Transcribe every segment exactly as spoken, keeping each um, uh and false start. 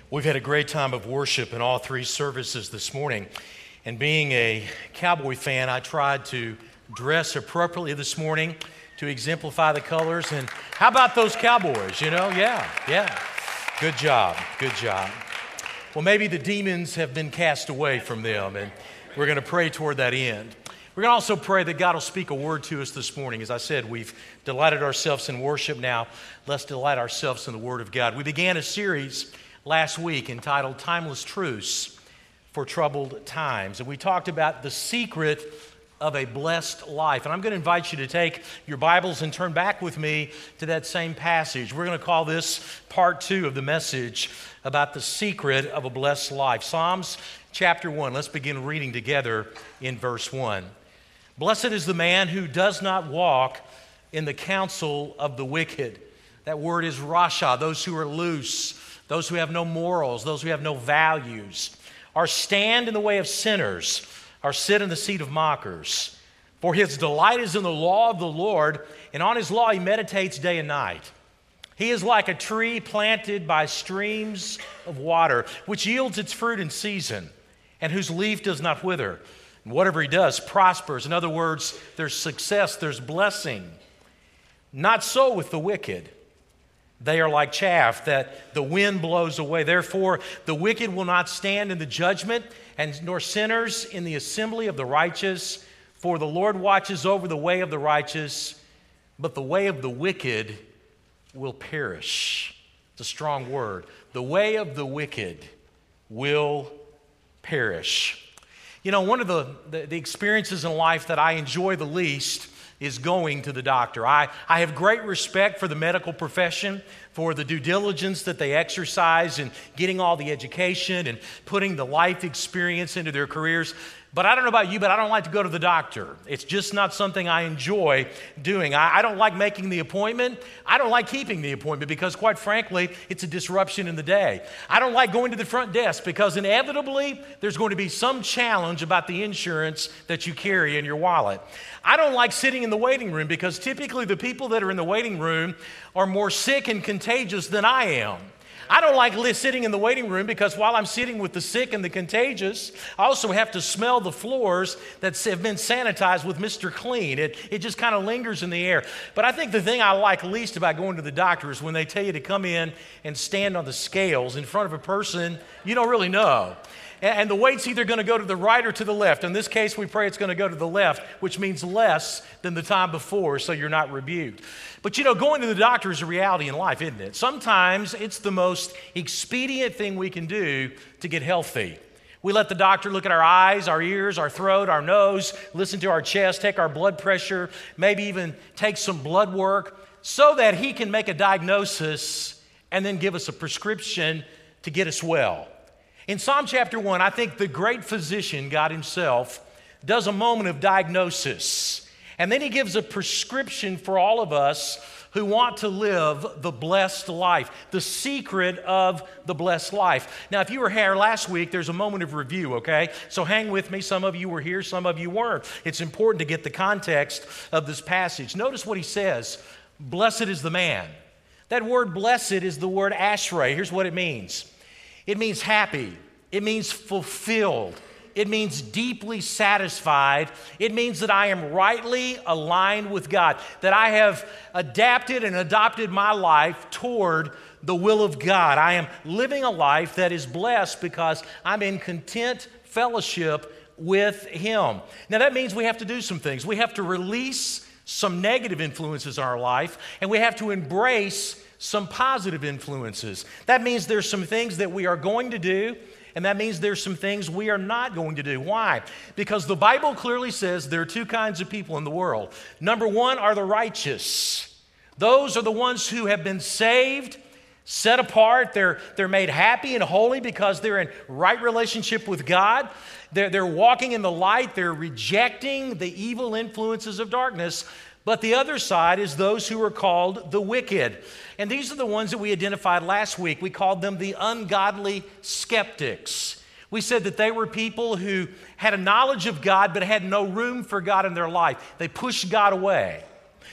We've had a great time of worship in all three services this morning. And being a Cowboy fan, I tried to dress appropriately this morning to exemplify the colors. And how about those Cowboys? You know, yeah, yeah. Good job, good job. Well, maybe the demons have been cast away from them, and we're going to pray toward that end. We're going to also pray that God will speak a word to us this morning. As I said, we've delighted ourselves in worship. Now, let's delight ourselves in the Word of God. We began a series last week entitled Timeless Truths for Troubled Times. And we talked about the secret of a blessed life. And I'm going to invite you to take your Bibles and turn back with me to that same passage. We're going to call this part two of the message about the secret of a blessed life. Psalms chapter one. Let's begin reading together in verse one. Blessed is the man who does not walk in the counsel of the wicked. That word is rasha, those who are loose, those who have no morals, those who have no values, or stand in the way of sinners, or sit in the seat of mockers. For his delight is in the law of the Lord, and on his law he meditates day and night. He is like a tree planted by streams of water, which yields its fruit in season, and whose leaf does not wither. And whatever he does prospers. In other words, there's success, there's blessing. Not so with the wicked. They are like chaff that the wind blows away. Therefore, the wicked will not stand in the judgment, and nor sinners in the assembly of the righteous. For the Lord watches over the way of the righteous, but the way of the wicked will perish. It's a strong word. The way of the wicked will perish. You know, one of the, the, the experiences in life that I enjoy the least is going to the doctor. I, I have great respect for the medical profession, for the due diligence that they exercise in getting all the education and putting the life experience into their careers. But I don't know about you, but I don't like to go to the doctor. It's just not something I enjoy doing. I, I don't like making the appointment. I don't like keeping the appointment because, quite frankly, it's a disruption in the day. I don't like going to the front desk because inevitably there's going to be some challenge about the insurance that you carry in your wallet. I don't like sitting in the waiting room because typically the people that are in the waiting room are more sick and contagious than I am. I don't like sitting in the waiting room because while I'm sitting with the sick and the contagious, I also have to smell the floors that have been sanitized with Mister Clean. It, it just kind of lingers in the air. But I think the thing I like least about going to the doctor is when they tell you to come in and stand on the scales in front of a person you don't really know. And the weight's either going to go to the right or to the left. In this case, we pray it's going to go to the left, which means less than the time before, so you're not rebuked. But you know, going to the doctor is a reality in life, isn't it? Sometimes it's the most expedient thing we can do to get healthy. We let the doctor look at our eyes, our ears, our throat, our nose, listen to our chest, take our blood pressure, maybe even take some blood work, so that he can make a diagnosis and then give us a prescription to get us well. In Psalm chapter one, I think the great physician, God himself, does a moment of diagnosis. And then he gives a prescription for all of us who want to live the blessed life, the secret of the blessed life. Now, if you were here last week, there's a moment of review, okay? So hang with me. Some of you were here, some of you weren't. It's important to get the context of this passage. Notice what he says, blessed is the man. That word blessed is the word ashrei. Here's what it means. It means happy. It means fulfilled. It means deeply satisfied. It means that I am rightly aligned with God, that I have adapted and adopted my life toward the will of God. I am living a life that is blessed because I'm in content fellowship with Him. Now that means we have to do some things. We have to release some negative influences in our life, and we have to embrace some positive influences. That means there's some things that we are going to do, and that means there's some things we are not going to do. Why? Because the Bible clearly says there are two kinds of people in the world. Number one are the righteous. Those are the ones who have been saved, set apart. They're, they're made happy and holy because they're in right relationship with God. They're, they're walking in the light. They're rejecting the evil influences of darkness. But the other side is those who are called the wicked. And these are the ones that we identified last week. We called them the ungodly skeptics. We said that they were people who had a knowledge of God but had no room for God in their life. They pushed God away.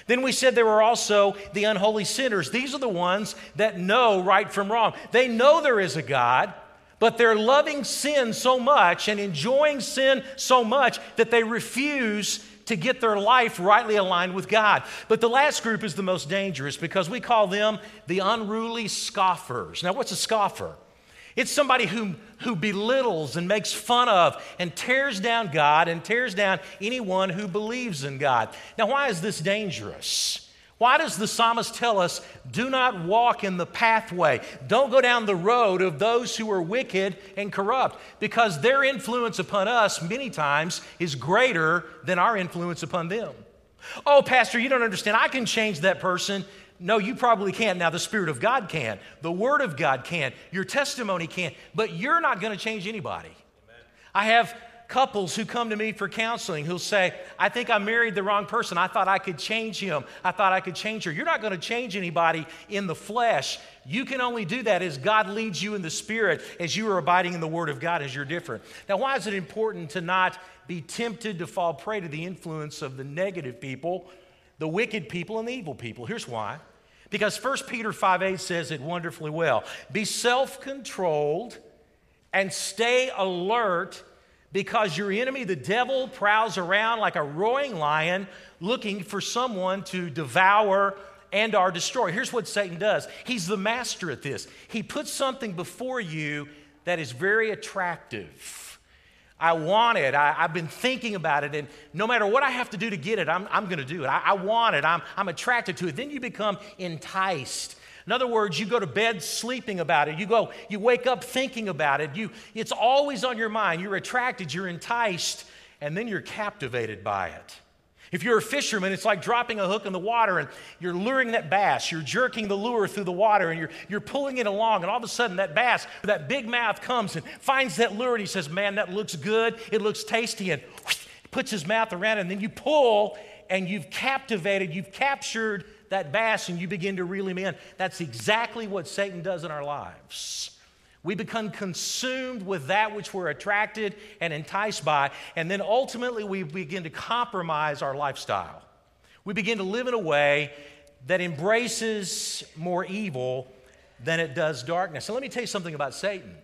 Then we said there were also the unholy sinners. These are the ones that know right from wrong. They know there is a God, but they're loving sin so much and enjoying sin so much that they refuse to get their life rightly aligned with God. But the last group is the most dangerous because we call them the unruly scoffers. Now, what's a scoffer? It's somebody who, who belittles and makes fun of and tears down God and tears down anyone who believes in God. Now, why is this dangerous? Why does the psalmist tell us, do not walk in the pathway? Don't go down the road of those who are wicked and corrupt, because their influence upon us many times is greater than our influence upon them. Oh, Pastor, you don't understand. I can change that person. No, you probably can't. Now, the Spirit of God can. The Word of God can. Your testimony can. But you're not going to change anybody. Amen. I have couples who come to me for counseling who'll say, I think I married the wrong person. I thought I could change him. I thought I could change her. You're not going to change anybody in the flesh. You can only do that as God leads you in the Spirit, as you are abiding in the Word of God, as you're different. Now, why is it important to not be tempted to fall prey to the influence of the negative people, the wicked people, and the evil people? Here's why. Because First Peter five eight says it wonderfully well. Be self-controlled and stay alert, because your enemy, the devil, prowls around like a roaring lion looking for someone to devour and or destroy. Here's what Satan does. He's the master at this. He puts something before you that is very attractive. I want it. I, I've been thinking about it, and no matter what I have to do to get it, I'm, I'm going to do it. I, I want it. I'm, I'm attracted to it. Then you become enticed. In other words, you go to bed sleeping about it. You go, you wake up thinking about it. You, it's always on your mind. You're attracted, you're enticed, and then you're captivated by it. If you're a fisherman, it's like dropping a hook in the water and you're luring that bass. You're jerking the lure through the water and you're, you're pulling it along, and all of a sudden that bass, that big mouth comes and finds that lure, and he says, man, that looks good. It looks tasty, and whoosh, puts his mouth around it, and then you pull and you've captivated, you've captured that bass, and you begin to reel him in. That's exactly what Satan does in our lives. We become consumed with that which we're attracted and enticed by, and then ultimately we begin to compromise our lifestyle. We begin to live in a way that embraces more evil than it does darkness. And let me tell you something about Satan.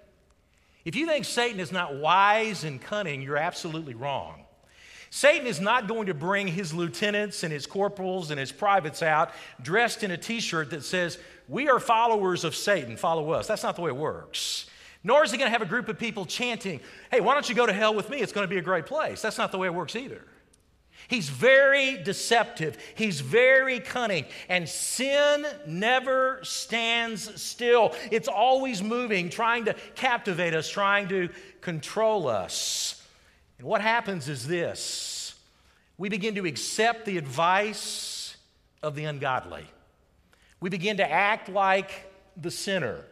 If you think Satan is not wise and cunning, you're absolutely wrong. Satan is not going to bring his lieutenants and his corporals and his privates out dressed in a t-shirt that says, we are followers of Satan, follow us. That's not the way it works. Nor is he going to have a group of people chanting, hey, why don't you go to hell with me? It's going to be a great place. That's not the way it works either. He's very deceptive. He's very cunning. And sin never stands still. It's always moving, trying to captivate us, trying to control us. And what happens is this. We begin to accept the advice of the ungodly. We begin to act like the sinner.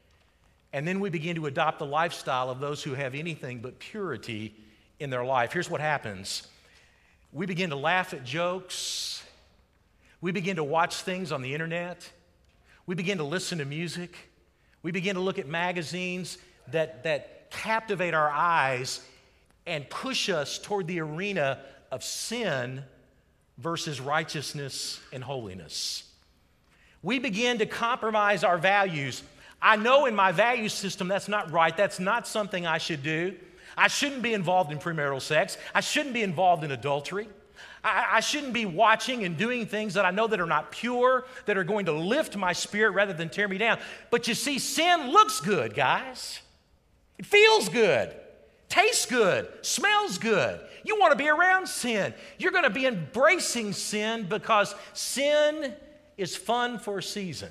And then we begin to adopt the lifestyle of those who have anything but purity in their life. Here's what happens. We begin to laugh at jokes. We begin to watch things on the internet. We begin to listen to music. We begin to look at magazines that, that captivate our eyes and push us toward the arena of sin versus righteousness and holiness. We begin to compromise our values. I know in my value system that's not right. That's not something I should do. I shouldn't be involved in premarital sex. I shouldn't be involved in adultery. I, I shouldn't be watching and doing things that I know that are not pure, that are going to lift my spirit rather than tear me down. But you see, sin looks good, guys. It feels good. Tastes good, smells good. You want to be around sin. You're going to be embracing sin because sin is fun for a season.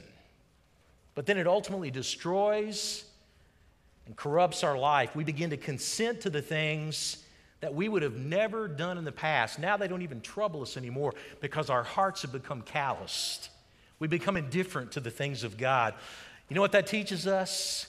But then it ultimately destroys and corrupts our life. We begin to consent to the things that we would have never done in the past. Now they don't even trouble us anymore because our hearts have become calloused. We become indifferent to the things of God. You know what that teaches us?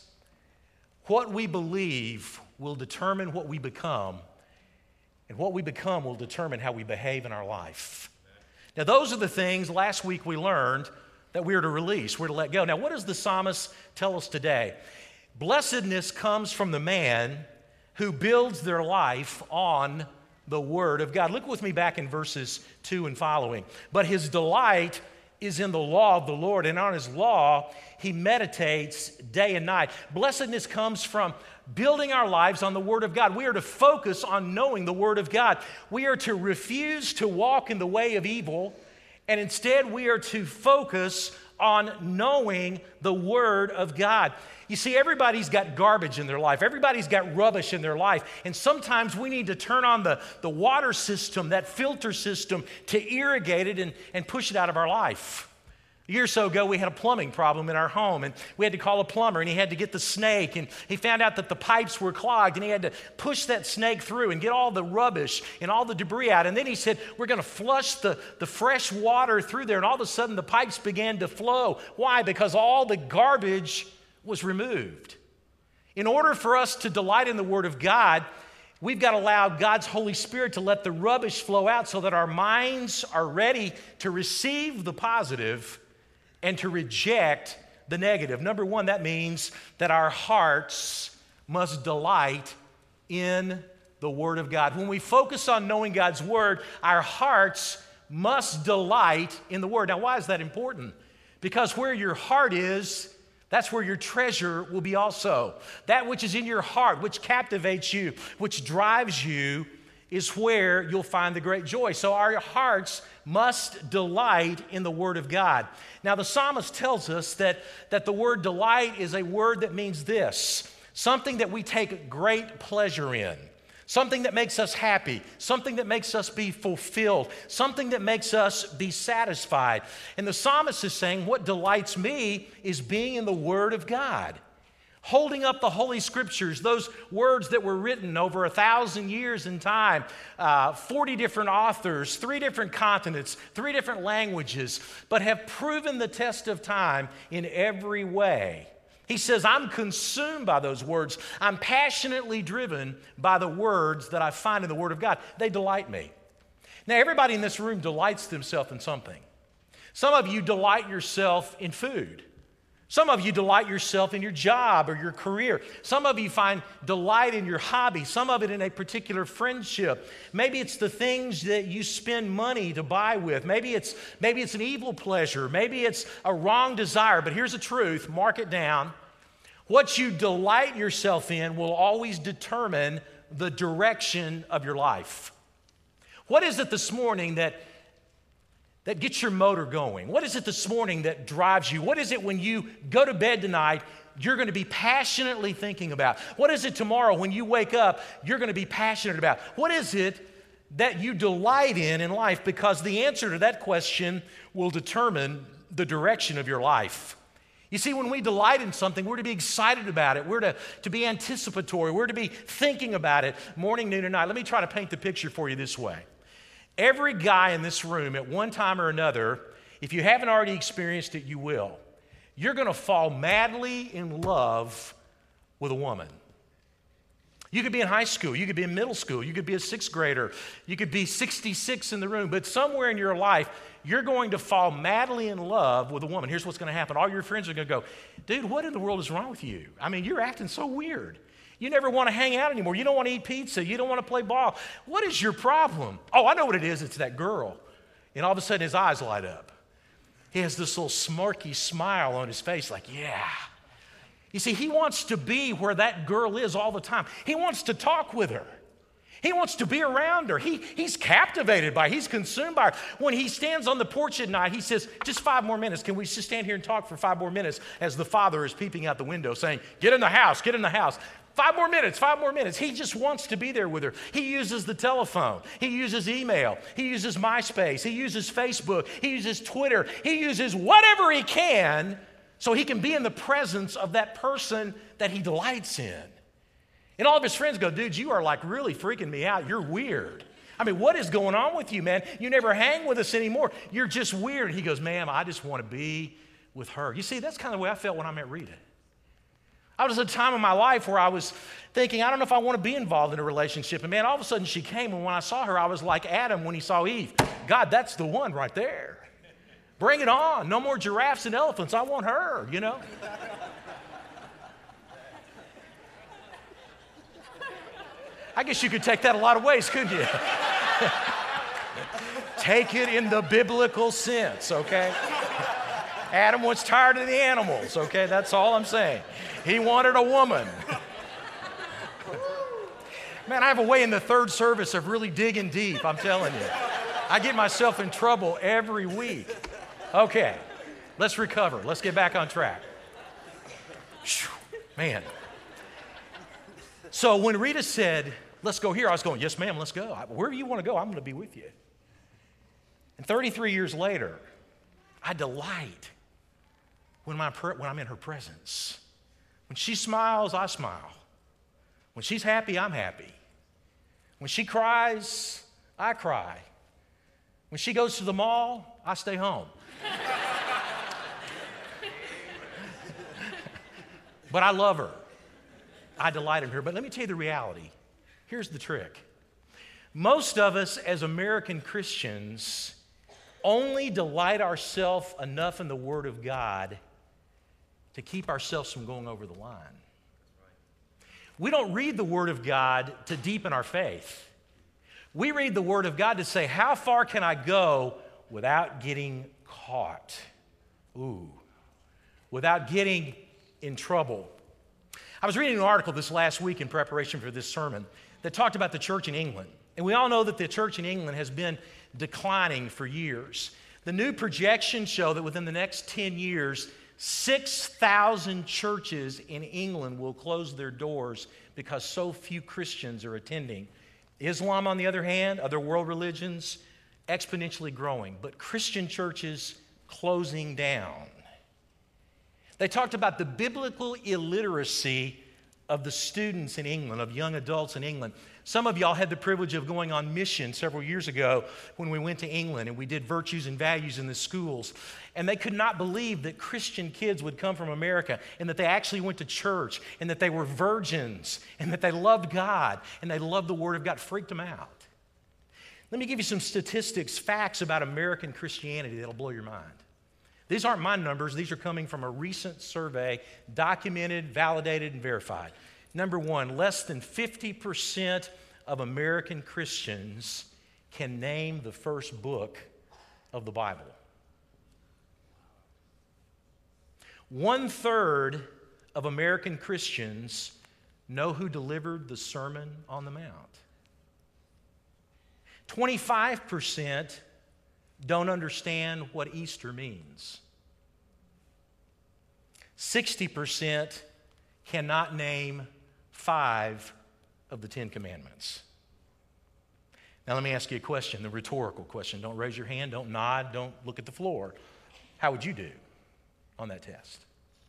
What we believe will determine what we become, and what we become will determine how we behave in our life. Now, those are the things last week we learned that we are to release, we're to let go. Now, what does the psalmist tell us today? Blessedness comes from the man who builds their life on the Word of God. Look with me back in verses two and following. But his delight is in the law of the Lord, and on his law he meditates day and night. Blessedness comes from building our lives on the Word of God. We are to focus on knowing the Word of God. We are to refuse to walk in the way of evil, and instead we are to focus on knowing the Word of God. You see, everybody's got garbage in their life. Everybody's got rubbish in their life. And sometimes we need to turn on the, the water system, that filter system, to irrigate it and, and push it out of our life. A year or so ago, we had a plumbing problem in our home, and we had to call a plumber, and he had to get the snake, and he found out that the pipes were clogged, and he had to push that snake through and get all the rubbish and all the debris out. And then he said, we're going to flush the, the fresh water through there, and all of a sudden the pipes began to flow. Why? Because all the garbage was removed. In order for us to delight in the Word of God, we've got to allow God's Holy Spirit to let the rubbish flow out so that our minds are ready to receive the positive and to reject the negative. Number one, that means that our hearts must delight in the Word of God. When we focus on knowing God's Word, our hearts must delight in the Word. Now, why is that important? Because where your heart is, that's where your treasure will be also. That which is in your heart, which captivates you, which drives you, is where you'll find the great joy. So our hearts must delight in the Word of God. Now, the psalmist tells us that, that the word delight is a word that means this: something that we take great pleasure in, something that makes us happy, something that makes us be fulfilled, something that makes us be satisfied. And the psalmist is saying, what delights me is being in the Word of God. Holding up the Holy Scriptures, those words that were written over a thousand years in time, uh, forty different authors, three different continents, three different languages, but have proven the test of time in every way. He says, I'm consumed by those words. I'm passionately driven by the words that I find in the Word of God. They delight me. Now, everybody in this room delights themselves in something. Some of you delight yourself in food. Some of you delight yourself in your job or your career. Some of you find delight in your hobby. Some of it in a particular friendship. Maybe it's the things that you spend money to buy with. Maybe it's, maybe it's an evil pleasure. Maybe it's a wrong desire. But here's the truth. Mark it down. What you delight yourself in will always determine the direction of your life. What is it this morning that that gets your motor going? What is it this morning that drives you? What is it when you go to bed tonight you're going to be passionately thinking about? What is it tomorrow when you wake up you're going to be passionate about? What is it that you delight in in life? Because the answer to that question will determine the direction of your life. You see, when we delight in something, we're to be excited about it. We're to, to be anticipatory. We're to be thinking about it morning, noon, and night. Let me try to paint the picture for you this way. Every guy in this room at one time or another, if you haven't already experienced it, you will. You're going to fall madly in love with a woman. You could be in high school. You could be in middle school. You could be a sixth grader. You could be sixty-six in the room. But somewhere in your life, you're going to fall madly in love with a woman. Here's what's going to happen. All your friends are going to go, dude, what in the world is wrong with you? I mean, you're acting so weird. You never want to hang out anymore. You don't want to eat pizza. You don't want to play ball. What is your problem? Oh, I know what it is. It's that girl. And all of a sudden, his eyes light up. He has this little smirky smile on his face like, yeah. You see, he wants to be where that girl is all the time. He wants to talk with her. He wants to be around her. He, he's captivated by her. He's consumed by her. When he stands on the porch at night, he says, just five more minutes. Can we just stand here and talk for five more minutes as the father is peeping out the window saying, get in the house, get in the house. Five more minutes, five more minutes. He just wants to be there with her. He uses the telephone. He uses email. He uses MySpace. He uses Facebook. He uses Twitter. He uses whatever he can so he can be in the presence of that person that he delights in. And all of his friends go, dude, you are like really freaking me out. You're weird. I mean, what is going on with you, man? You never hang with us anymore. You're just weird. He goes, ma'am, I just want to be with her. You see, that's kind of the way I felt when I met Rita. I was at a time in my life where I was thinking, I don't know if I want to be involved in a relationship. And man, all of a sudden she came, and when I saw her, I was like Adam when he saw Eve. God, that's the one right there. Bring it on. No more giraffes and elephants. I want her, you know. I guess you could take that a lot of ways, couldn't you? Take it in the biblical sense, okay? Adam was tired of the animals, okay? That's all I'm saying. He wanted a woman. Man, I have a way in the third service of really digging deep, I'm telling you. I get myself in trouble every week. Okay, let's recover. Let's get back on track. Man. So when Rita said, let's go here, I was going, yes, ma'am, let's go. Wherever you want to go, I'm going to be with you. And thirty-three years later, I delight when, my, when I'm in her presence. When she smiles, I smile. When she's happy, I'm happy. When she cries, I cry. When she goes to the mall, I stay home. But I love her. I delight in her. But let me tell you the reality. Here's the trick. Most of us as American Christians only delight ourselves enough in the Word of God to keep ourselves from going over the line. We don't read the Word of God to deepen our faith. We read the Word of God to say, how far can I go without getting caught? Ooh, without getting in trouble. I was reading an article this last week in preparation for this sermon that talked about the church in England. And we all know that the church in England has been declining for years. The new projections show that within the next ten years, six thousand churches in England will close their doors because so few Christians are attending. Islam, on the other hand, other world religions, exponentially growing, but Christian churches closing down. They talked about the biblical illiteracy of the students in England, of young adults in England. Some of y'all had the privilege of going on mission several years ago when we went to England and we did virtues and values in the schools. And they could not believe that Christian kids would come from America and that they actually went to church and that they were virgins and that they loved God and they loved the Word of God. Freaked them out. Let me give you some statistics, facts about American Christianity that'll blow your mind. These aren't my numbers. These are coming from a recent survey, documented, validated, and verified. Number one, less than fifty percent of American Christians can name the first book of the Bible. One third of American Christians know who delivered the Sermon on the Mount. twenty-five percent don't understand what Easter means. sixty percent cannot name five of the Ten Commandments. Now let me ask you a question, the rhetorical question. Don't raise your hand, don't nod, don't look at the floor. How would you do on that test?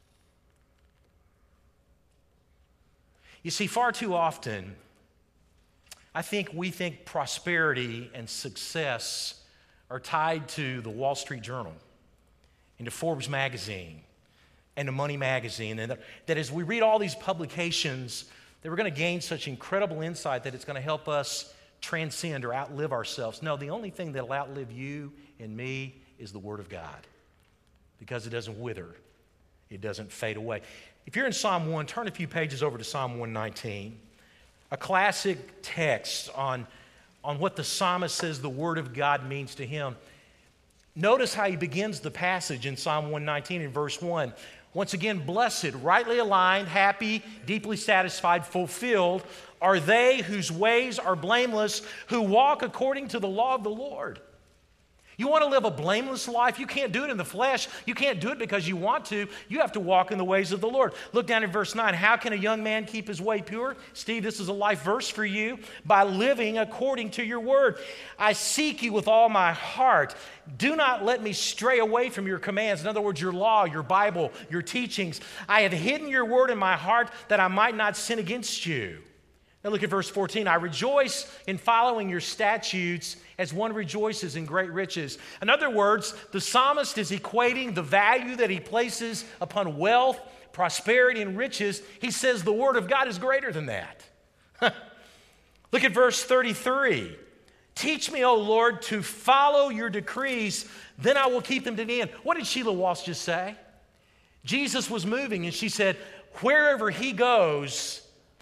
You see, far too often, I think we think prosperity and success are tied to the Wall Street Journal and to Forbes magazine and to Money magazine, and that, that as we read all these publications, that we're going to gain such incredible insight that it's going to help us transcend or outlive ourselves. No, the only thing that will outlive you and me is the Word of God, because it doesn't wither. It doesn't fade away. If you're in Psalm one, turn a few pages over to Psalm one nineteen, a classic text on, on what the psalmist says the Word of God means to him. Notice how he begins the passage in Psalm one nineteen in verse one. Once again, blessed, rightly aligned, happy, deeply satisfied, fulfilled are they whose ways are blameless, who walk according to the law of the Lord. You want to live a blameless life? You can't do it in the flesh. You can't do it because you want to. You have to walk in the ways of the Lord. Look down at verse nine. How can a young man keep his way pure? Steve, this is a life verse for you. By living according to your word. I seek you with all my heart. Do not let me stray away from your commands. In other words, your law, your Bible, your teachings. I have hidden your word in my heart that I might not sin against you. Now look at verse fourteen. I rejoice in following your statutes as one rejoices in great riches. In other words, the psalmist is equating the value that he places upon wealth, prosperity, and riches. He says the word of God is greater than that. Look at verse thirty-three. Teach me, O Lord, to follow your decrees, then I will keep them to the end. What did Sheila Walsh just say? Jesus was moving, and she said, wherever he goes,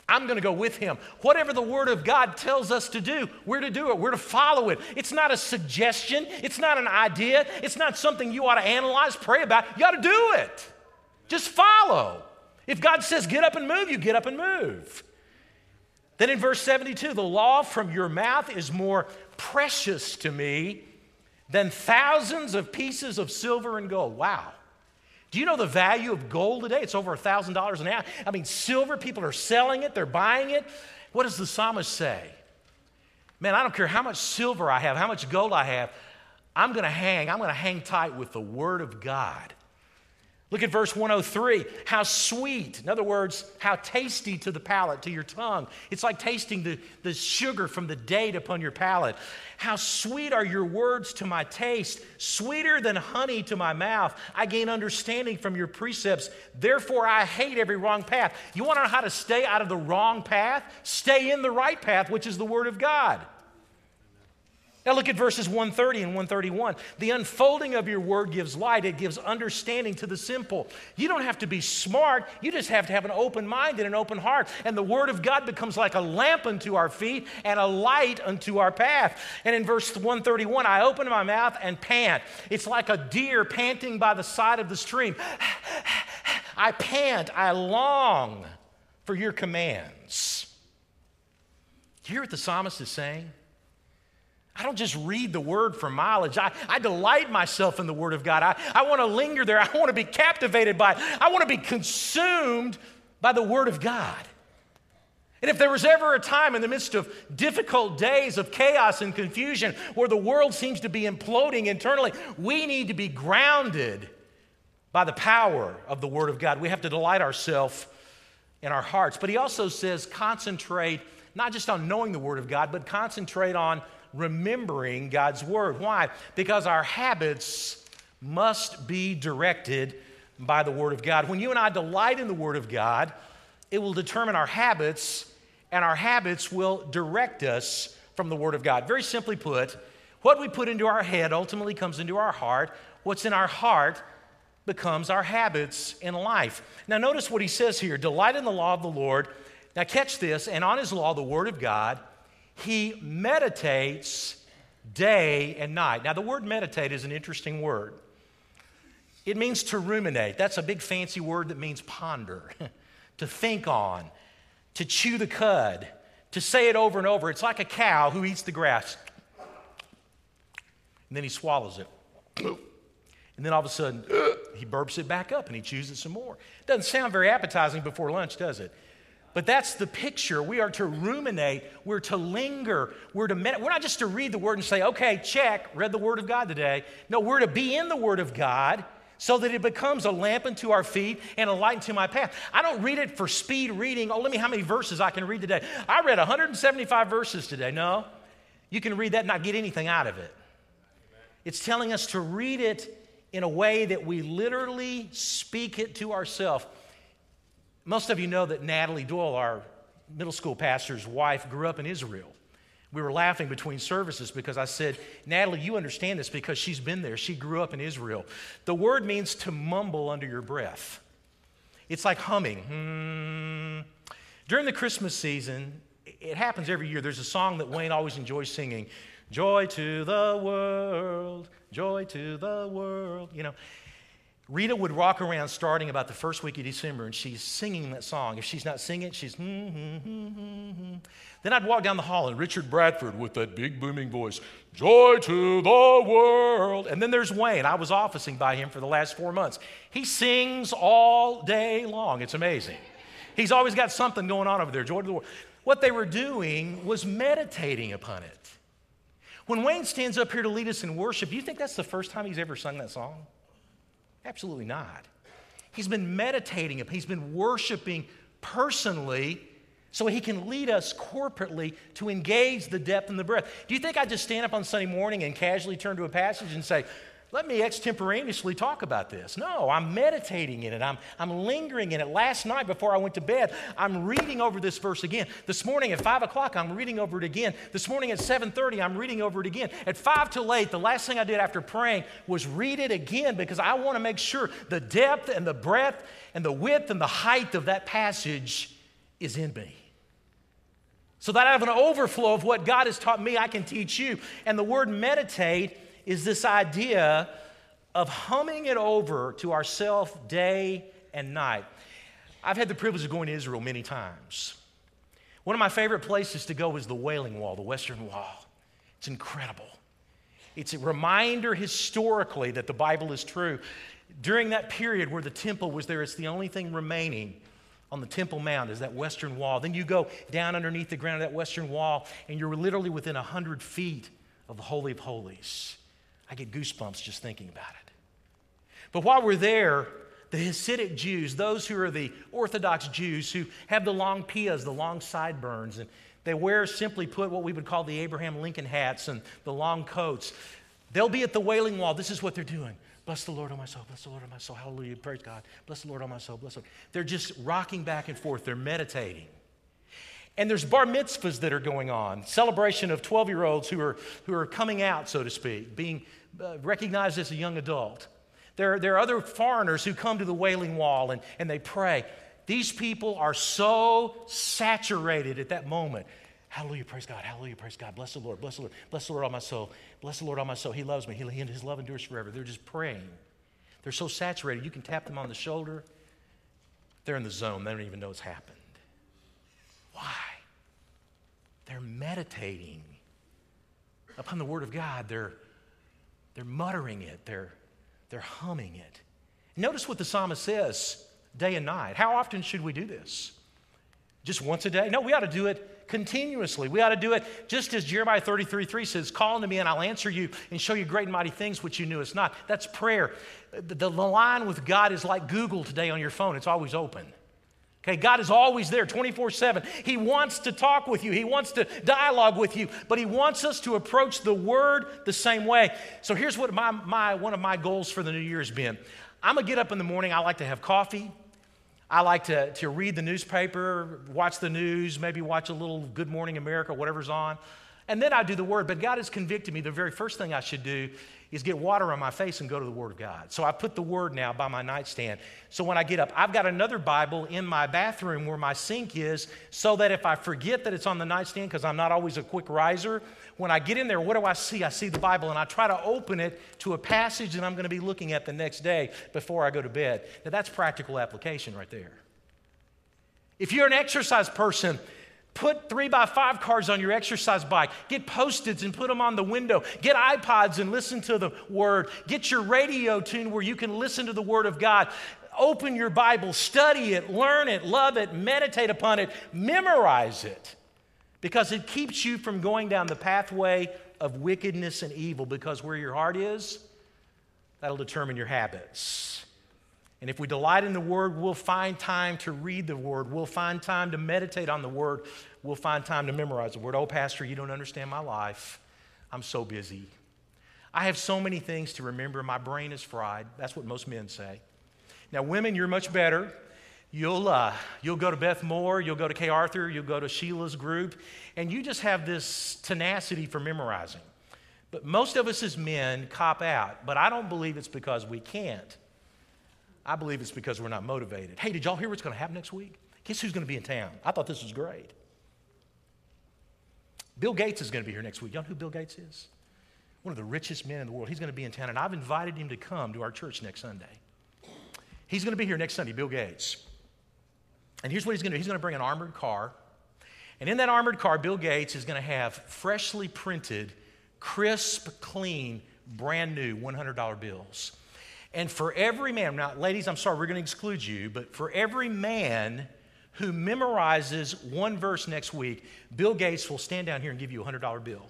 I'm going to go with him. Whatever the Word of God tells us to do, we're to do it. We're to follow it. It's not a suggestion. It's not an idea. It's not something you ought to analyze, pray about. You ought to do it. Just follow. If God says get up and move, you get up and move. Then in verse seventy-two, the law from your mouth is more precious to me than thousands of pieces of silver and gold. Wow. Do you know the value of gold today? It's over one thousand dollars an ounce. I mean, silver, people are selling it, they're buying it. What does the psalmist say? Man, I don't care how much silver I have, how much gold I have, I'm going to hang, I'm going to hang tight with the Word of God. Look at verse one oh three. How sweet, in other words, how tasty to the palate, to your tongue. It's like tasting the, the sugar from the date upon your palate. How sweet are your words to my taste, sweeter than honey to my mouth. I gain understanding from your precepts. Therefore, I hate every wrong path. You want to know how to stay out of the wrong path? Stay in the right path, which is the Word of God. Now look at verses one thirty and one thirty-one. The unfolding of your word gives light. It gives understanding to the simple. You don't have to be smart. You just have to have an open mind and an open heart. And the Word of God becomes like a lamp unto our feet and a light unto our path. And in verse one thirty-one, I open my mouth and pant. It's like a deer panting by the side of the stream. I pant. I long for your commands. Do you hear what the psalmist is saying? I don't just read the Word for mileage. I, I delight myself in the Word of God. I, I want to linger there. I want to be captivated by it. I want to be consumed by the Word of God. And if there was ever a time in the midst of difficult days of chaos and confusion where the world seems to be imploding internally, we need to be grounded by the power of the Word of God. We have to delight ourselves in our hearts. But he also says concentrate not just on knowing the Word of God, but concentrate on remembering God's Word. Why? Because our habits must be directed by the Word of God. When you and I delight in the Word of God, it will determine our habits, and our habits will direct us from the Word of God. Very simply put, what we put into our head ultimately comes into our heart. What's in our heart becomes our habits in life. Now notice what he says here, delight in the law of the Lord. Now catch this, and on his law, the Word of God, he meditates day and night. Now, the word meditate is an interesting word. It means to ruminate. That's a big fancy word that means ponder, to think on, to chew the cud, to say it over and over. It's like a cow who eats the grass, and then he swallows it. And then all of a sudden, he burps it back up and he chews it some more. Doesn't sound very appetizing before lunch, does it? But that's the picture. We are to ruminate. We're to linger. We're to med- We're not just to read the Word and say, okay, check, read the Word of God today. No, we're to be in the Word of God so that it becomes a lamp unto our feet and a light unto my path. I don't read it for speed reading. Oh, let me how many verses I can read today. I read one hundred seventy-five verses today. No, you can read that and not get anything out of it. It's telling us to read it in a way that we literally speak it to ourselves. Most of you know that Natalie Doyle, our middle school pastor's wife, grew up in Israel. We were laughing between services because I said, Natalie, you understand this because she's been there. She grew up in Israel. The word means to mumble under your breath. It's like humming. Hmm. During the Christmas season, it happens every year. There's a song that Wayne always enjoys singing. Joy to the world, joy to the world. You know, Rita would walk around starting about the first week of December, and she's singing that song. If she's not singing it, she's hmm, hmm, hmm, hmm, hmm. Then I'd walk down the hall, and Richard Bradford with that big booming voice, joy to the world. And then there's Wayne. I was officing by him for the last four months. He sings all day long. It's amazing. He's always got something going on over there, joy to the world. What they were doing was meditating upon it. When Wayne stands up here to lead us in worship, do you think that's the first time he's ever sung that song? Absolutely not. He's been meditating, he's been worshiping personally so he can lead us corporately to engage the depth and the breadth. Do you think I just stand up on Sunday morning and casually turn to a passage and say, let me extemporaneously talk about this? No, I'm meditating in it. I'm, I'm lingering in it. Last night before I went to bed, I'm reading over this verse again. This morning at five o'clock, I'm reading over it again. This morning at seven thirty, I'm reading over it again. At five till eight, the last thing I did after praying was read it again because I want to make sure the depth and the breadth and the width and the height of that passage is in me. So that out of an overflow of what God has taught me, I can teach you. And the word meditate is this idea of humming it over to ourselves day and night. I've had the privilege of going to Israel many times. One of my favorite places to go is the Wailing Wall, the Western Wall. It's incredible. It's a reminder historically that the Bible is true. During that period where the temple was there, it's the only thing remaining on the Temple Mount is that Western Wall. Then you go down underneath the ground of that Western Wall, and you're literally within one hundred feet of the Holy of Holies. I get goosebumps just thinking about it. But while we're there, the Hasidic Jews, those who are the Orthodox Jews who have the long pias, the long sideburns, and they wear, simply put, what we would call the Abraham Lincoln hats and the long coats. They'll be at the Wailing Wall. This is what they're doing. Bless the Lord, O my soul. Bless the Lord, O my soul. Hallelujah. Praise God. Bless the Lord, O my soul. Bless the Lord. They're just rocking back and forth. They're meditating. And there's bar mitzvahs that are going on, celebration of twelve-year-olds who are, who are coming out, so to speak, being uh, recognized as a young adult. There, there are other foreigners who come to the Wailing Wall and, and they pray. These people are so saturated at that moment. Hallelujah, praise God, hallelujah, praise God. Bless the Lord, bless the Lord, bless the Lord, all my soul. Bless the Lord, all my soul. He loves me. He, his love endures forever. They're just praying. They're so saturated. You can tap them on the shoulder. They're in the zone. They don't even know it's happened. Why? They're meditating upon the Word of God. They're, they're muttering it. They're, they're humming it. Notice what the psalmist says day and night. How often should we do this? Just once a day? No, we ought to do it continuously. We ought to do it just as Jeremiah thirty-three three says, call unto me and I'll answer you and show you great and mighty things which you knew us not. That's prayer. The, the line with God is like Google today on your phone. It's always open. Okay, God is always there twenty-four seven. He wants to talk with you. He wants to dialogue with you, but he wants us to approach the Word the same way. So here's what my, my one of my goals for the new year has been. I'm going to get up in the morning. I like to have coffee. I like to, to read the newspaper, watch the news, maybe watch a little Good Morning America, whatever's on. And then I do the Word. But God has convicted me the very first thing I should do is get water on my face and go to the Word of God. So I put the Word now by my nightstand. So when I get up, I've got another Bible in my bathroom where my sink is so that if I forget that it's on the nightstand, because I'm not always a quick riser, when I get in there, what do I see? I see the Bible, and I try to open it to a passage that I'm going to be looking at the next day before I go to bed. Now, that's practical application right there. If you're an exercise person, put three by five cards on your exercise bike. Get Post-its and put them on the window. Get iPods and listen to the Word. Get your radio tuned where you can listen to the Word of God. Open your Bible, study it, learn it, love it, meditate upon it, memorize it. Because it keeps you from going down the pathway of wickedness and evil, because where your heart is, that'll determine your habits. And if we delight in the Word, we'll find time to read the Word. We'll find time to meditate on the Word. We'll find time to memorize the Word. Oh, Pastor, you don't understand my life. I'm so busy. I have so many things to remember. My brain is fried. That's what most men say. Now, women, you're much better. You'll, uh, you'll go to Beth Moore, you'll go to Kay Arthur, you'll go to Sheila's group, and you just have this tenacity for memorizing. But most of us as men cop out, but I don't believe it's because we can't. I believe it's because we're not motivated. Hey, did y'all hear what's going to happen next week? Guess who's going to be in town? I thought this was great. Bill Gates is going to be here next week. Y'all know who Bill Gates is? One of the richest men in the world. He's going to be in town, and I've invited him to come to our church next Sunday. He's going to be here next Sunday, Bill Gates. And here's what he's going to do. He's going to bring an armored car. And in that armored car, Bill Gates is going to have freshly printed, crisp, clean, brand new one hundred dollar bills. And for every man, now, ladies, I'm sorry, we're going to exclude you, but for every man who memorizes one verse next week, Bill Gates will stand down here and give you a one hundred dollar bill.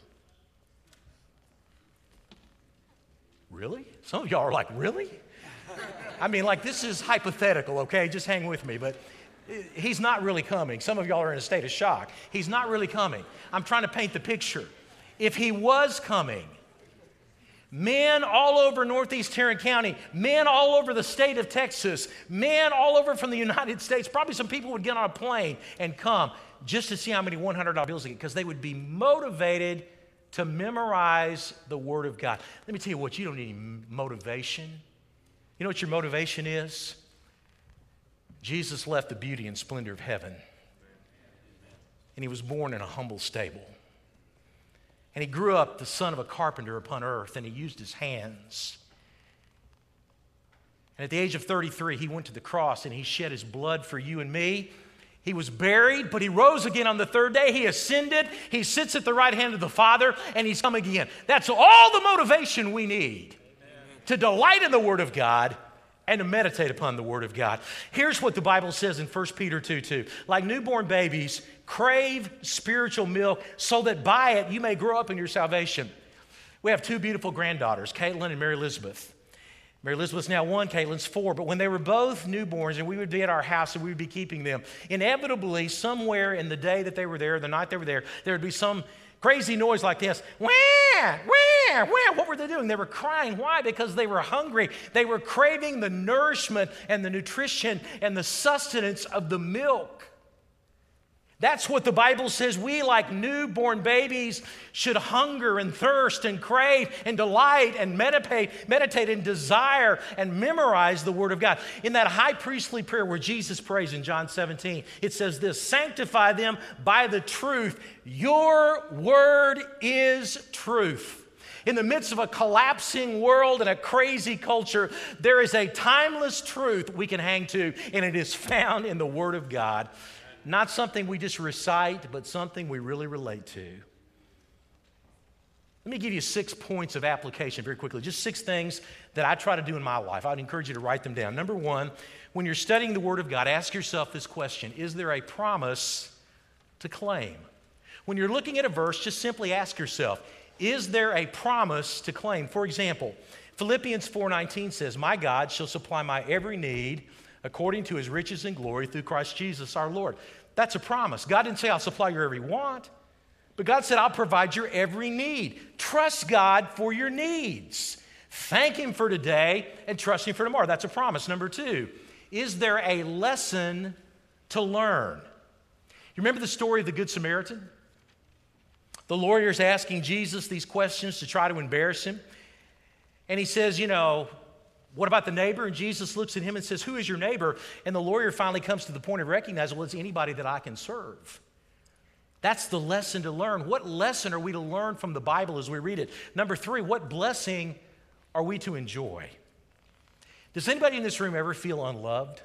Really? Some of y'all are like, really? I mean, like, this is hypothetical, okay? Just hang with me, but he's not really coming. Some of y'all are in a state of shock. He's not really coming. I'm trying to paint the picture. If he was coming, men all over Northeast Tarrant County, men all over the state of Texas, men all over from the United States, probably some people would get on a plane and come just to see how many one hundred dollar bills they get, because they would be motivated to memorize the Word of God. Let me tell you what, you don't need any motivation. You know what your motivation is? Jesus left the beauty and splendor of heaven and he was born in a humble stable. And he grew up the son of a carpenter upon earth, and he used his hands. And at the age of thirty-three, he went to the cross and he shed his blood for you and me. He was buried, but he rose again on the third day. He ascended. He sits at the right hand of the Father, and he's come again. That's all the motivation we need. Amen. To delight in the Word of God and to meditate upon the Word of God. Here's what the Bible says in First Peter two two. Like newborn babies, crave spiritual milk so that by it you may grow up in your salvation. We have two beautiful granddaughters, Caitlin and Mary Elizabeth. Mary Elizabeth's now one, Caitlin's four, but when they were both newborns and we would be at our house and we would be keeping them, inevitably somewhere in the day that they were there, the night they were there, there would be some crazy noise like this. Wah, wah, wah. What were they doing? They were crying. Why? Because they were hungry. They were craving the nourishment and the nutrition and the sustenance of the milk. That's what the Bible says. We, like newborn babies, should hunger and thirst and crave and delight and meditate, meditate and desire and memorize the Word of God. In that high priestly prayer where Jesus prays in John seventeen, it says this, sanctify them by the truth. Your Word is truth. In the midst of a collapsing world and a crazy culture, there is a timeless truth we can hang to, and it is found in the Word of God. Not something we just recite, but something we really relate to. Let me give you six points of application very quickly. Just six things that I try to do in my life. I'd encourage you to write them down. Number one, when you're studying the Word of God, ask yourself this question. Is there a promise to claim? When you're looking at a verse, just simply ask yourself, is there a promise to claim? For example, Philippians four nineteen says, my God shall supply my every need according to his riches and glory through Christ Jesus our Lord. That's a promise. God didn't say, I'll supply your every want, but God said, I'll provide your every need. Trust God for your needs. Thank him for today and trust him for tomorrow. That's a promise. Number two, is there a lesson to learn? You remember the story of the Good Samaritan? The lawyer's asking Jesus these questions to try to embarrass him. And he says, you know, what about the neighbor? And Jesus looks at him and says, who is your neighbor? And the lawyer finally comes to the point of recognizing, well, it's anybody that I can serve. That's the lesson to learn. What lesson are we to learn from the Bible as we read it? Number three, what blessing are we to enjoy? Does anybody in this room ever feel unloved,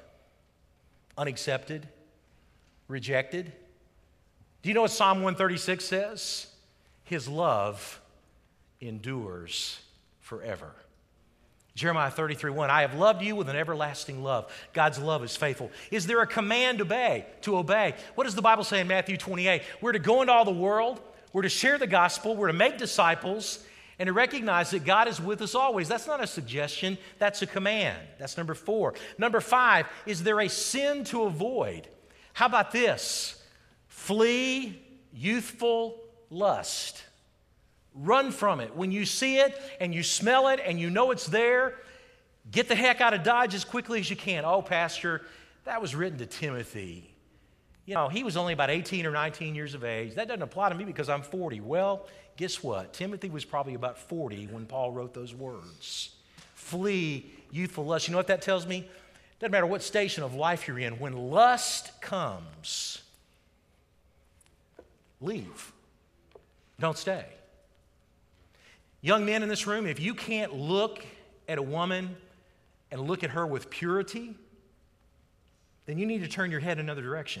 unaccepted, rejected? Do you know what Psalm one thirty-six says? His love endures forever. Jeremiah thirty-three one, I have loved you with an everlasting love. God's love is faithful. Is there a command to obey? To obey? What does the Bible say in Matthew twenty-eight? We're to go into all the world. We're to share the gospel. We're to make disciples and to recognize that God is with us always. That's not a suggestion. That's a command. That's number four. Number five, is there a sin to avoid? How about this? Flee youthful lust. Run from it. When you see it and you smell it and you know it's there, get the heck out of Dodge as quickly as you can. Oh, Pastor, that was written to Timothy. You know, he was only about eighteen or nineteen years of age. That doesn't apply to me because I'm forty. Well, guess what? Timothy was probably about forty when Paul wrote those words. Flee youthful lust. You know what that tells me? Doesn't matter what station of life you're in. When lust comes, leave. Don't stay. Young men in this room, if you can't look at a woman and look at her with purity, then you need to turn your head another direction.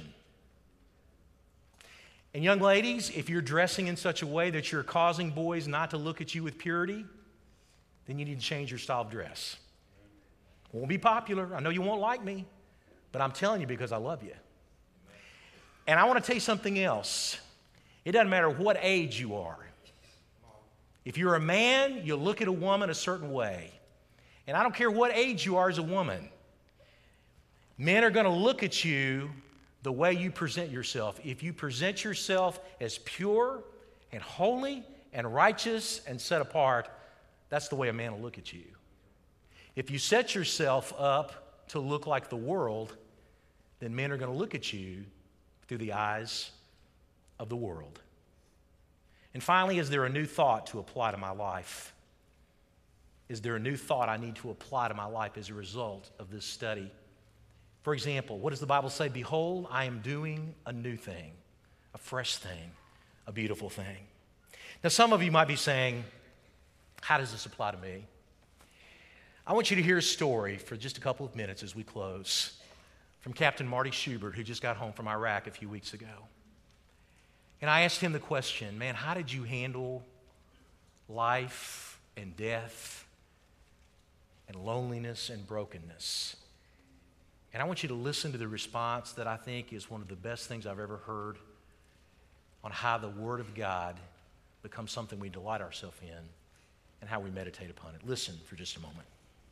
And young ladies, if you're dressing in such a way that you're causing boys not to look at you with purity, then you need to change your style of dress. It won't be popular. I know you won't like me, but I'm telling you because I love you. And I want to tell you something else. It doesn't matter what age you are. If you're a man, you look at a woman a certain way. And I don't care what age you are as a woman. Men are going to look at you the way you present yourself. If you present yourself as pure and holy and righteous and set apart, that's the way a man will look at you. If you set yourself up to look like the world, then men are going to look at you through the eyes of the world. And finally, is there a new thought to apply to my life? Is there a new thought I need to apply to my life as a result of this study? For example, what does the Bible say? Behold, I am doing a new thing. a fresh thing, a beautiful thing. Now, some of you might be saying, how does this apply to me? I want you to hear a story for just a couple of minutes as we close from Captain Marty Schubert, who just got home from Iraq a few weeks ago. And I asked him the question, man, how did you handle life and death and loneliness and brokenness? And I want you to listen to the response that I think is one of the best things I've ever heard on how the Word of God becomes something we delight ourselves in and how we meditate upon it. Listen for just a moment.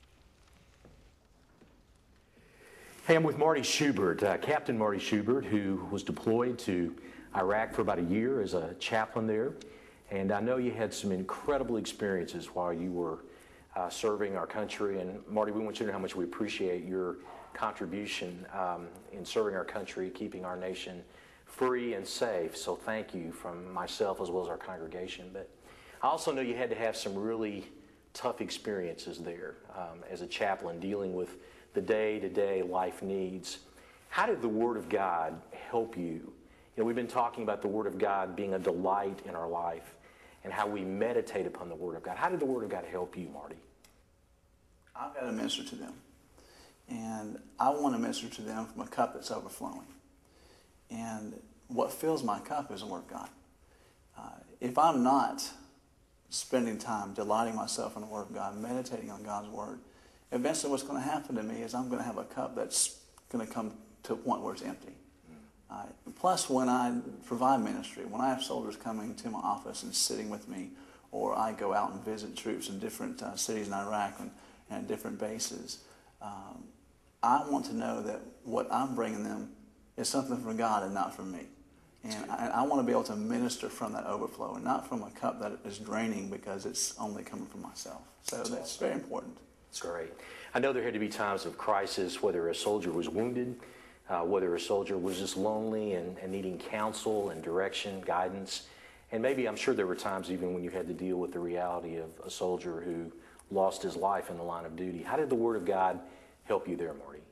Hey, I'm with Marty Schubert, uh, Captain Marty Schubert, who was deployed to Iraq for about a year as a chaplain there. And I know you had some incredible experiences while you were uh, serving our country. And Marty, we want you to know how much we appreciate your contribution um, in serving our country, keeping our nation free and safe. So thank you from myself as well as our congregation. But I also know you had to have some really tough experiences there um, as a chaplain, dealing with the day-to-day life needs. How did the Word of God help you? You know, we've been talking about the Word of God being a delight in our life and how we meditate upon the Word of God. How did the Word of God help you, Marty? I've got to minister to them. And I want to minister to them from a cup that's overflowing. And what fills my cup is the Word of God. Uh, if I'm not spending time delighting myself in the Word of God, meditating on God's Word, eventually what's going to happen to me is I'm going to have a cup that's going to come to a point where it's empty. Uh, plus, when I provide ministry, when I have soldiers coming to my office and sitting with me, or I go out and visit troops in different uh, cities in Iraq and, and different bases, um, I want to know that what I'm bringing them is something from God and not from me. And I, I want to be able to minister from that overflow and not from a cup that is draining because it's only coming from myself. So that's very important. That's great. I know there had to be times of crisis, whether a soldier was wounded, uh, whether a soldier was just lonely and, and needing counsel and direction, guidance. And maybe I'm sure there were times even when you had to deal with the reality of a soldier who lost his life in the line of duty. How did the Word of God help you there, Marty?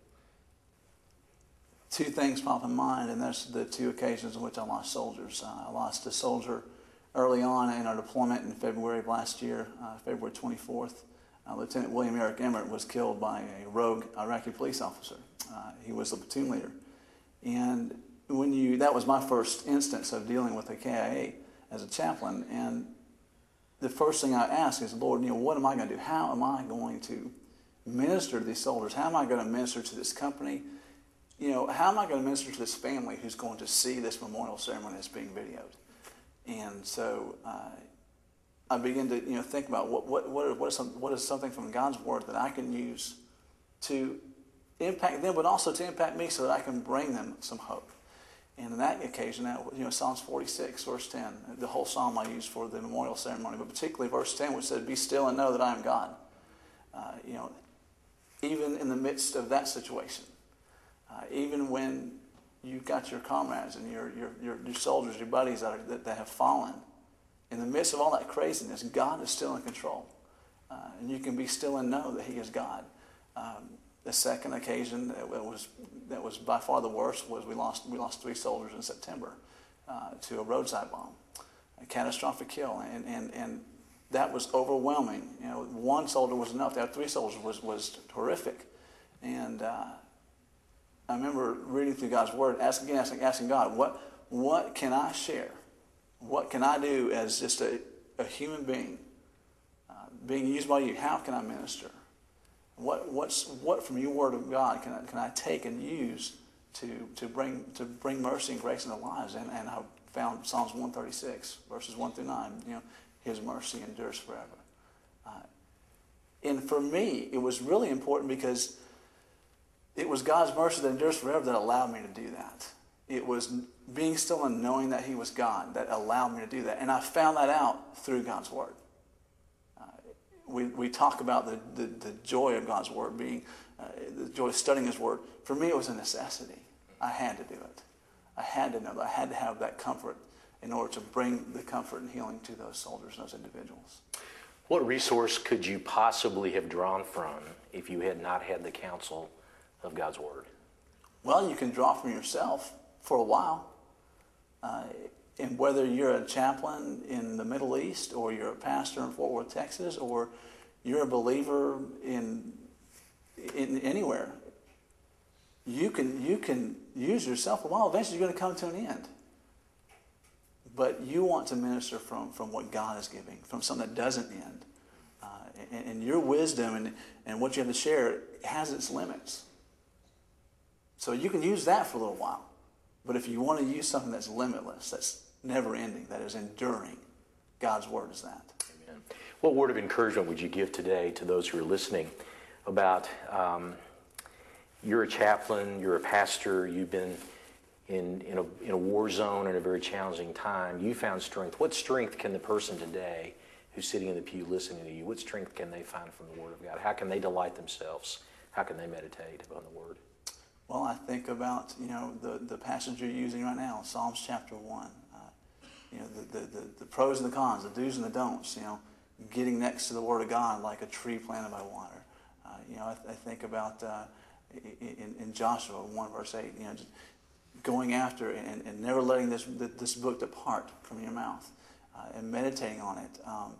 Two things pop in mind, and that's the two occasions in which I lost soldiers. Uh, I lost a soldier early on in our deployment in February of last year, uh, February twenty-fourth. Uh, Lieutenant William Eric Emmert was killed by a rogue Iraqi police officer. Uh, he was the platoon leader. And when you, that was my first instance of dealing with the K I A as a chaplain. And the first thing I asked is, Lord, you know, what am I going to do? How am I going to minister to these soldiers? How am I going to minister to this company? You know, how am I going to minister to this family who's going to see this memorial ceremony that's being videoed? And so uh, I began to, you know, think about what what what, what, is some, what is something from God's Word that I can use to impact them, but also to impact me so that I can bring them some hope. And in that occasion, that, you know, Psalms forty-six, verse ten, the whole psalm I used for the memorial ceremony, but particularly verse ten, which said, "Be still and know that I am God." Uh, you know, even in the midst of that situation, uh, even when you've got your comrades and your your your, your soldiers, your buddies that, are, that that have fallen, in the midst of all that craziness, God is still in control, uh, and you can be still and know that He is God. Um, The second occasion that was that was by far the worst was we lost we lost three soldiers in September uh, to a roadside bomb, a catastrophic kill, and, and and that was overwhelming. You know, one soldier was enough. The other three soldiers was was horrific, and uh, I remember reading through God's Word, asking asking asking God, what what can I share? What can I do as just a, a human being uh, being used by you? How can I minister? What what's what from your Word of God can I, can I take and use to to bring to bring mercy and grace in their lives? And and I found Psalms one thirty-six verses one through nine. You know, His mercy endures forever. Uh, and for me, it was really important because it was God's mercy that endures forever that allowed me to do that. It was being still and knowing that He was God that allowed me to do that, and I found that out through God's Word. We, we talk about the, the, the joy of God's Word, being uh, the joy of studying His Word. For me, it was a necessity. I had to do it. I had to know that. I had to have that comfort in order to bring the comfort and healing to those soldiers, those individuals. What resource could you possibly have drawn from if you had not had the counsel of God's Word? Well, you can draw from yourself for a while. Uh, And whether you're a chaplain in the Middle East, or you're a pastor in Fort Worth, Texas, or you're a believer in in anywhere, you can you can use yourself a while. Eventually, you're going to come to an end. But you want to minister from, from what God is giving, from something that doesn't end. Uh, and, and your wisdom and, and what you have to share has its limits. So you can use that for a little while. But if you want to use something that's limitless, that's never ending, that is enduring, God's word is that. Amen. What word of encouragement would you give today to those who are listening about um, you're a chaplain, you're a pastor, you've been in, in, a, in a war zone in a very challenging time, you found strength. What strength can the person today who's sitting in the pew listening to you, what strength can they find from the Word of God? How can they delight themselves? How can they meditate on the Word? Well, I think about, you know, the, the passage you're using right now, Psalms chapter one. Uh, you know, the, the, the, the pros and the cons, the do's and the don'ts, you know, getting next to the Word of God like a tree planted by water. Uh, you know, I, I think about uh, in, in Joshua one verse eight, you know, just going after and, and never letting this this book depart from your mouth, uh, and meditating on it. Um,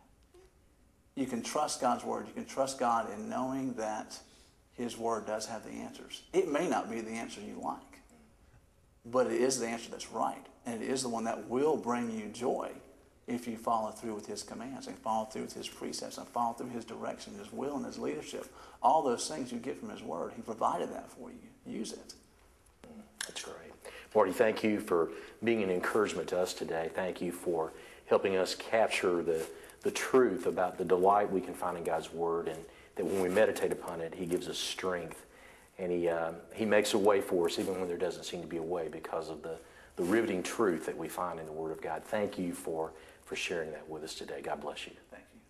you can trust God's Word. You can trust God in knowing that His Word does have the answers. It may not be the answer you like, but it is the answer that's right, and it is the one that will bring you joy if you follow through with His commands and follow through with His precepts and follow through His direction, His will, and His leadership. All those things you get from His Word, He provided that for you. Use it. That's great. Marty, thank you for being an encouragement to us today. Thank you for helping us capture the, the truth about the delight we can find in God's Word, and that when we meditate upon it, He gives us strength. And He uh, He makes a way for us even when there doesn't seem to be a way, because of the, the riveting truth that we find in the Word of God. Thank you for, for sharing that with us today. God bless you. Thank you.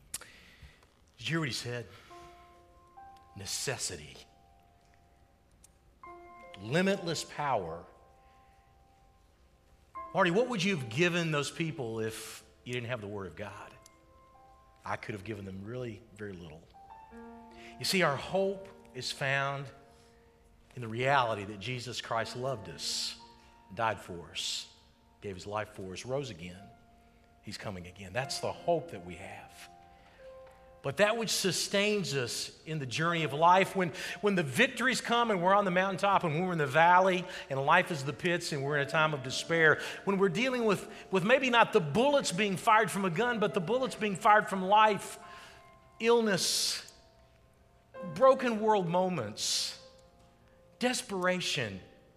Did you hear what he said? Necessity. Limitless power. Marty, what would you have given those people if you didn't have the Word of God? I could have given them really very little. You see, our hope is found in the reality that Jesus Christ loved us, died for us, gave His life for us, rose again. He's coming again. That's the hope that we have. But that which sustains us in the journey of life, when, when the victories come and we're on the mountaintop, and when we're in the valley and life is the pits and we're in a time of despair, when we're dealing with, with maybe not the bullets being fired from a gun, but the bullets being fired from life, illness, broken world moments, desperation,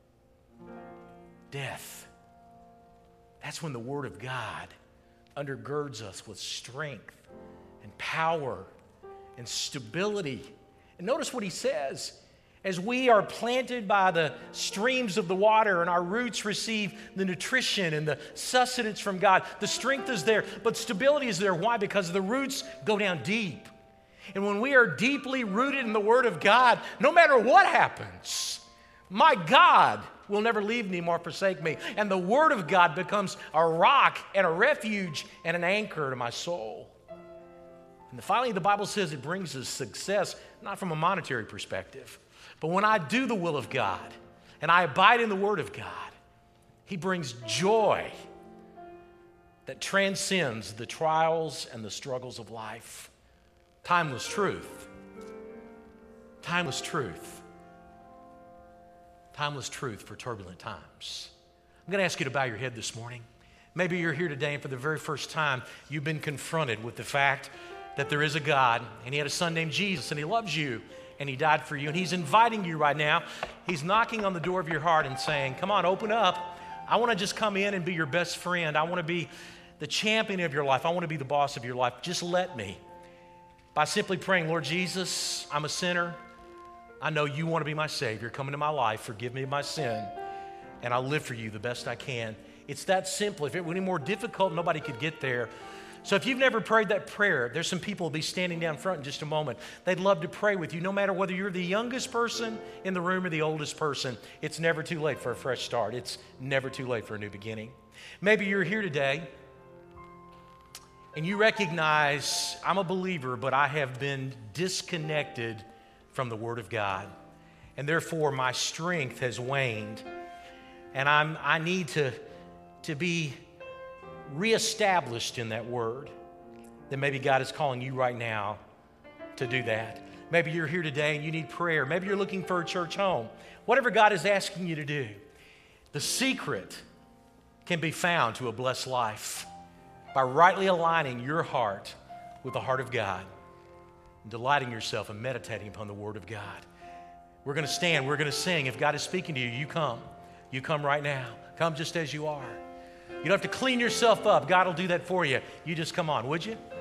death, that's when the Word of God undergirds us with strength and power and stability. And notice what he says. As we are planted by the streams of the water and our roots receive the nutrition and the sustenance from God, the strength is there, but stability is there. Why? Because the roots go down deep. And when we are deeply rooted in the Word of God, no matter what happens, my God will never leave me nor forsake me. And the Word of God becomes a rock and a refuge and an anchor to my soul. And finally, the Bible says it brings us success, not from a monetary perspective, but when I do the will of God and I abide in the Word of God, He brings joy that transcends the trials and the struggles of life. Timeless truth. Timeless truth. Timeless truth for turbulent times. I'm going to ask you to bow your head this morning. Maybe you're here today and for the very first time you've been confronted with the fact that there is a God, and He had a Son named Jesus, and He loves you, and He died for you, and He's inviting you right now. He's knocking on the door of your heart and saying, come on, open up. I want to just come in and be your best friend. I want to be the champion of your life. I want to be the boss of your life. Just let me. By simply praying, Lord Jesus, I'm a sinner. I know You want to be my Savior. Come into my life. Forgive me of my sin, and I'll live for You the best I can. It's that simple. If it were any more difficult, nobody could get there. So if you've never prayed that prayer, there's some people who will be standing down front in just a moment. They'd love to pray with you, no matter whether you're the youngest person in the room or the oldest person. It's never too late for a fresh start. It's never too late for a new beginning. Maybe you're here today and you recognize, I'm a believer, but I have been disconnected from the Word of God. And therefore, my strength has waned. And I'm, I need to to be reestablished in that word, then maybe God is calling you right now to do that. Maybe you're here today and you need prayer. Maybe you're looking for a church home. Whatever God is asking you to do, the secret can be found to a blessed life by rightly aligning your heart with the heart of God and delighting yourself and meditating upon the Word of God. We're going to stand. We're going to sing. If God is speaking to you, you come. You come right now. Come just as you are. You don't have to clean yourself up. God will do that for you. You just come on, would you?